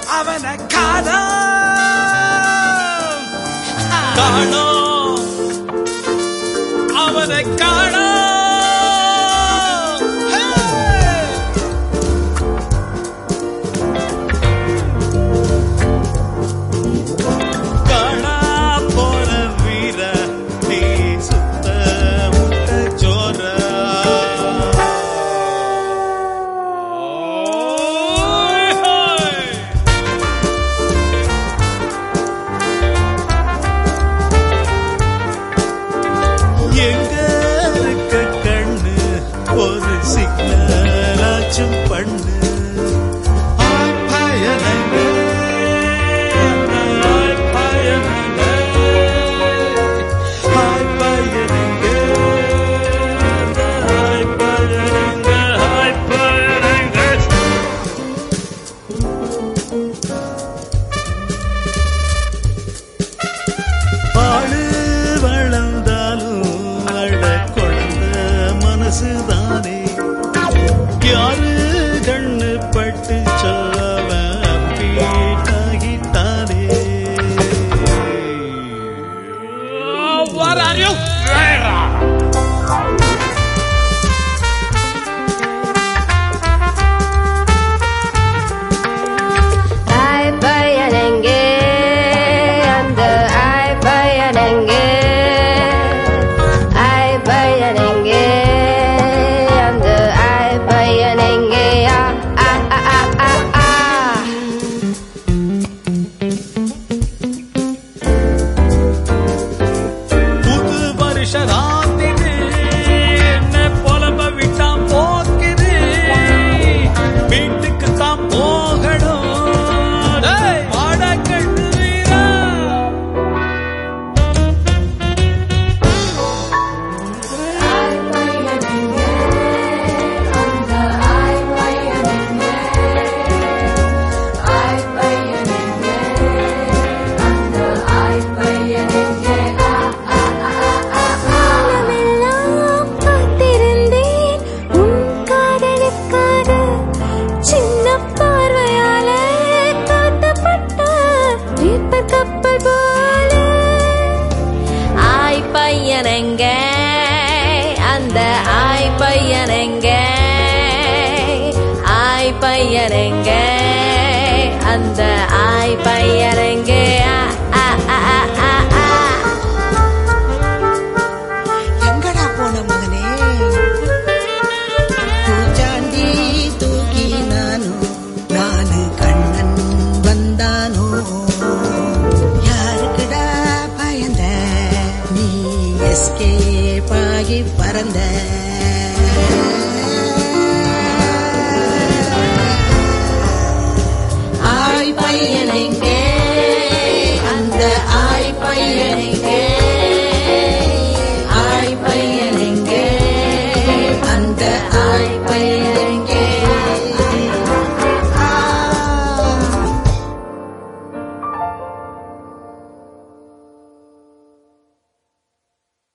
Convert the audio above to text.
அவனை காணோம் அவனை காணோம். எங்க இருக்க கண்ணு ஒரு சிக்னலாச்சும் பண்ணு. தானே யாரு கண்ணு பட்டு சொல்ல பீட்டாகிட்டானே. என்ன புலம்ப விட்டான் போக்குது வீட்டுக்கு தான் போகணும் பாடக்கட்டு வீரா. பையனெங்க அந்த ஆய் பையனெங்க ஆய் பையனெங்க அந்த ஆய் பையனெங்க. எங்கடா போன மகனே பூச்சாண்டி தூக்கி நானு கண்ணன் வந்தானோ. யாருக்குடா பயந்த நீ எஸ்கேப் ஆகி பறந்த. ஆய் பையனெங்கே அந்த ஆய் பையனெங்கே ஆய் பையனெங்கே அந்த ஆய் பையன்.